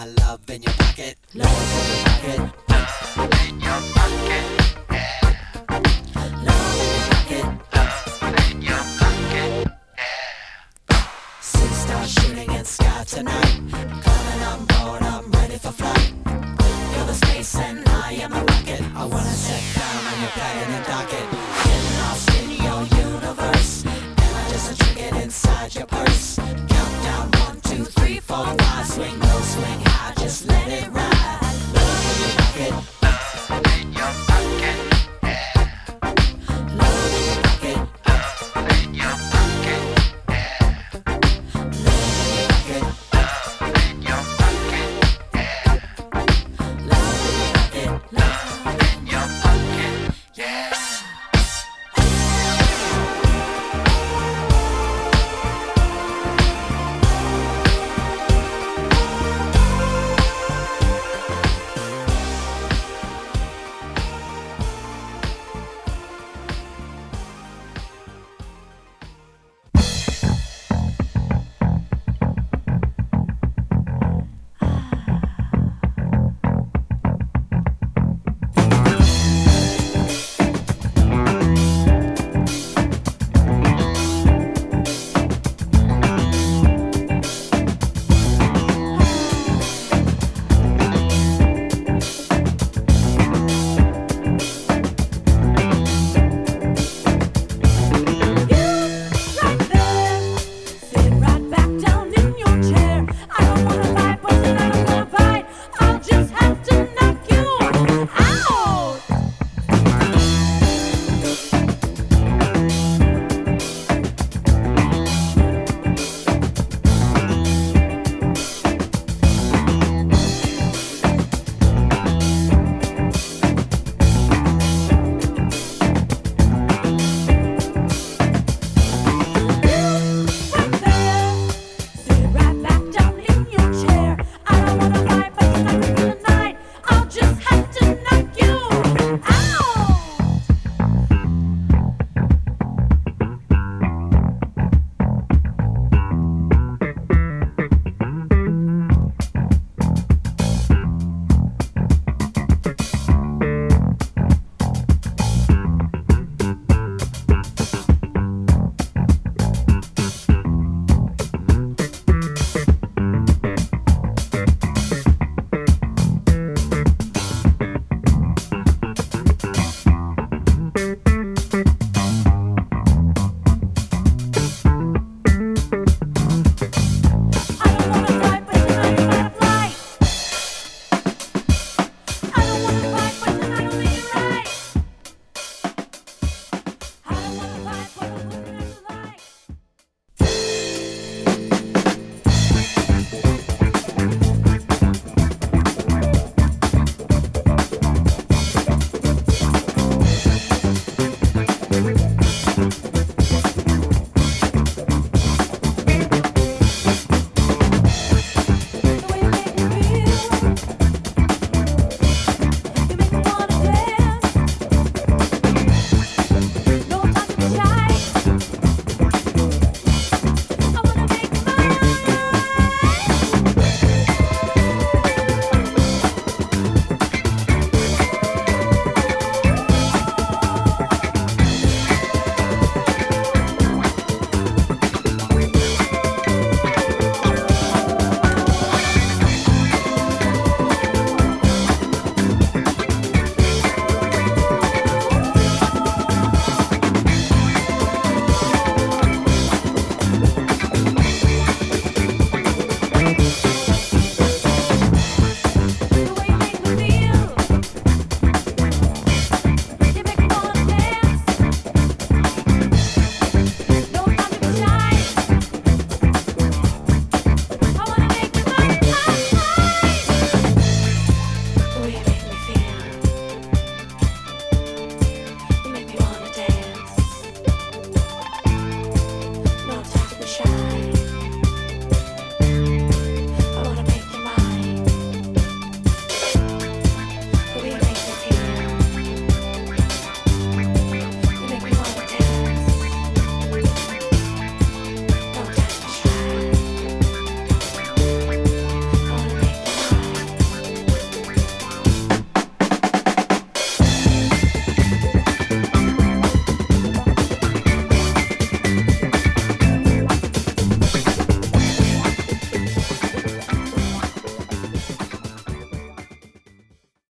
love in your pocket. Love in your pocket. In your pocket. Love in your pocket. Love in your pocket. Sea stars shooting in sky tonight. Coming on board, I'm ready for flight. You're the space and I am a rocket. I wanna sit down on your plane and dock it. Getting lost in your universe. Am I just a trinket inside your purse? Countdown 1, 2, 3, 4, 5. Swing low, swing high, just let it ride.